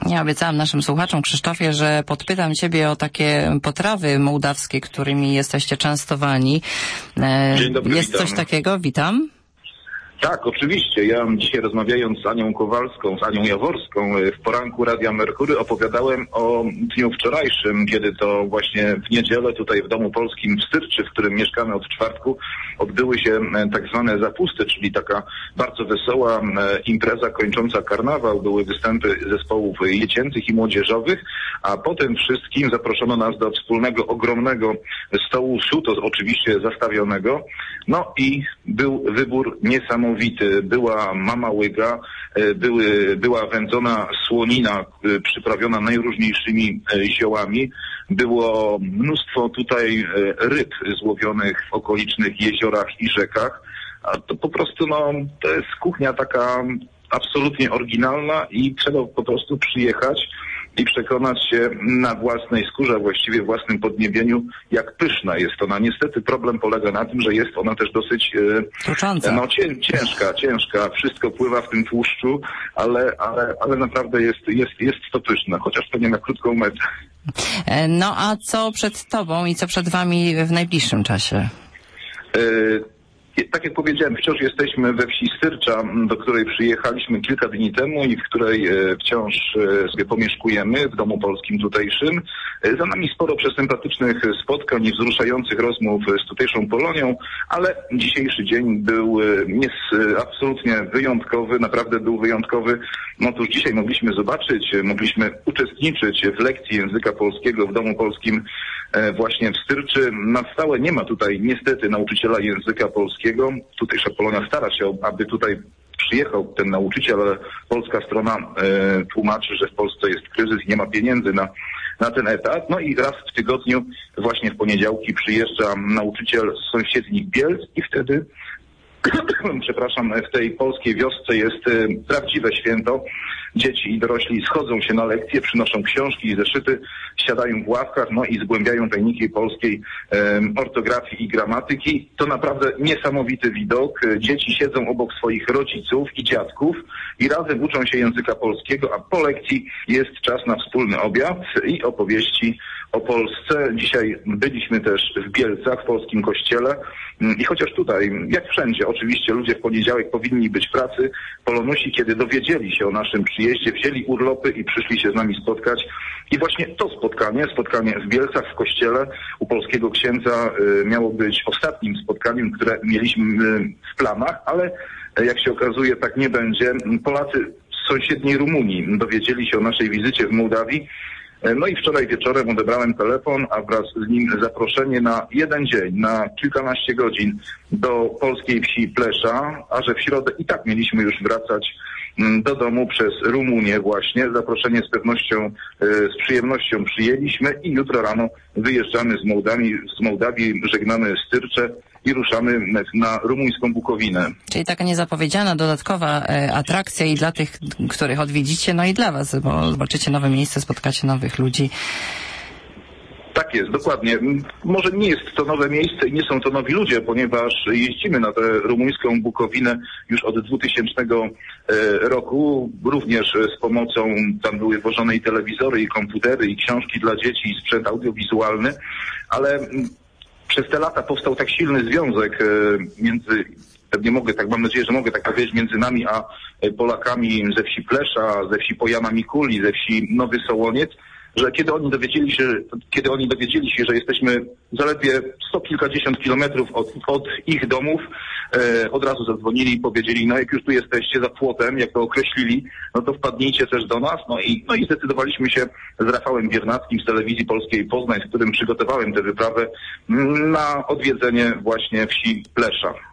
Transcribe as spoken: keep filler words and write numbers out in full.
Ja obiecałam naszym słuchaczom, Krzysztofie, że podpytam ciebie o takie potrawy mołdawskie, którymi jesteście częstowani. Dzień dobry, Jest witam. coś takiego? Witam. Tak, oczywiście. Ja dzisiaj rozmawiając z Anią Kowalską, z Anią Jaworską w poranku Radia Merkury opowiadałem o dniu wczorajszym, kiedy to właśnie w niedzielę tutaj w Domu Polskim w Styrczy, w którym mieszkamy od czwartku, odbyły się tak zwane zapusty, czyli taka bardzo wesoła impreza kończąca karnawał. Były występy zespołów dziecięcych i młodzieżowych, a potem wszystkim zaproszono nas do wspólnego, ogromnego stołu suto, oczywiście zastawionego. No i był wybór niesamowity. Była mama łyga, były, była wędzona słonina przyprawiona najróżniejszymi ziołami. Było mnóstwo tutaj ryb złowionych w okolicznych jeziorach i rzekach. A to po prostu no, to jest kuchnia taka absolutnie oryginalna i trzeba po prostu przyjechać i przekonać się na własnej skórze, właściwie własnym podniebieniu, jak pyszna jest ona. Niestety problem polega na tym, że jest ona też dosyć Tucząca. no, cię, ciężka, ciężka. Wszystko pływa w tym tłuszczu, ale, ale, ale naprawdę jest, jest, jest to pyszne, chociaż to nie na krótką metę. No a co przed tobą i co przed wami w najbliższym czasie? Y Tak jak powiedziałem, wciąż jesteśmy we wsi Styrcza, do której przyjechaliśmy kilka dni temu i w której wciąż sobie pomieszkujemy w Domu Polskim tutejszym. Za nami sporo przesympatycznych spotkań i wzruszających rozmów z tutejszą Polonią, ale dzisiejszy dzień był jest absolutnie wyjątkowy, naprawdę był wyjątkowy. No otóż dzisiaj mogliśmy zobaczyć, mogliśmy uczestniczyć w lekcji języka polskiego w Domu Polskim właśnie w Styrczy. Na stałe nie ma tutaj niestety nauczyciela języka polskiego. Tutejsza Polonia stara się, aby tutaj przyjechał ten nauczyciel, ale polska strona e, tłumaczy, że w Polsce jest kryzys i nie ma pieniędzy na, na ten etat. No i raz w tygodniu, właśnie w poniedziałki, przyjeżdża nauczyciel z sąsiednich Bielc i wtedy przepraszam, w tej polskiej wiosce jest e, prawdziwe święto. Dzieci i dorośli schodzą się na lekcje, przynoszą książki i zeszyty, siadają w ławkach, no i zgłębiają tajniki polskiej e, ortografii i gramatyki. To naprawdę niesamowity widok. Dzieci siedzą obok swoich rodziców i dziadków i razem uczą się języka polskiego, a po lekcji jest czas na wspólny obiad i opowieści o Polsce. Dzisiaj byliśmy też w Bielcach, w polskim kościele i chociaż tutaj, jak wszędzie, oczywiście ludzie w poniedziałek powinni być w pracy, Polonusi, kiedy dowiedzieli się o naszym przyjeździe, wzięli urlopy i przyszli się z nami spotkać. I właśnie to spotkanie, spotkanie w Bielcach, w kościele u polskiego księdza miało być ostatnim spotkaniem, które mieliśmy w planach, ale jak się okazuje, tak nie będzie. Polacy z sąsiedniej Rumunii dowiedzieli się o naszej wizycie w Mołdawii. No i wczoraj wieczorem odebrałem telefon, a wraz z nim zaproszenie na jeden dzień, na kilkanaście godzin do polskiej wsi Plesza, a że w środę i tak mieliśmy już wracać do domu przez Rumunię właśnie. Zaproszenie z pewnością, z przyjemnością przyjęliśmy i jutro rano wyjeżdżamy z Mołdawii, z Mołdawii, żegnamy Styrcze i ruszamy na rumuńską Bukowinę. Czyli taka niezapowiedziana, dodatkowa e, atrakcja i dla tych, których odwiedzicie, no i dla was, bo zobaczycie nowe miejsce, spotkacie nowych ludzi. Tak jest, dokładnie. Może nie jest to nowe miejsce i nie są to nowi ludzie, ponieważ jeździmy na tę rumuńską Bukowinę już od dwutysięcznego roku, również z pomocą, tam były włożone i telewizory, i komputery, i książki dla dzieci, i sprzęt audiowizualny, ale przez te lata powstał tak silny związek między, pewnie mogę tak, mam nadzieję, że mogę tak powiedzieć, między nami a Polakami ze wsi Plesza, ze wsi Pojana Mikuli, ze wsi Nowy Sołoniec, że kiedy oni dowiedzieli się, kiedy oni dowiedzieli się, że jesteśmy zaledwie sto kilkadziesiąt kilometrów od, od ich domów, e, od razu zadzwonili i powiedzieli, no jak już tu jesteście za płotem, jak to określili, no to wpadnijcie też do nas. No i, no i zdecydowaliśmy się z Rafałem Biernackim z Telewizji Polskiej Poznań, z którym przygotowałem tę wyprawę, na odwiedzenie właśnie wsi Plesza.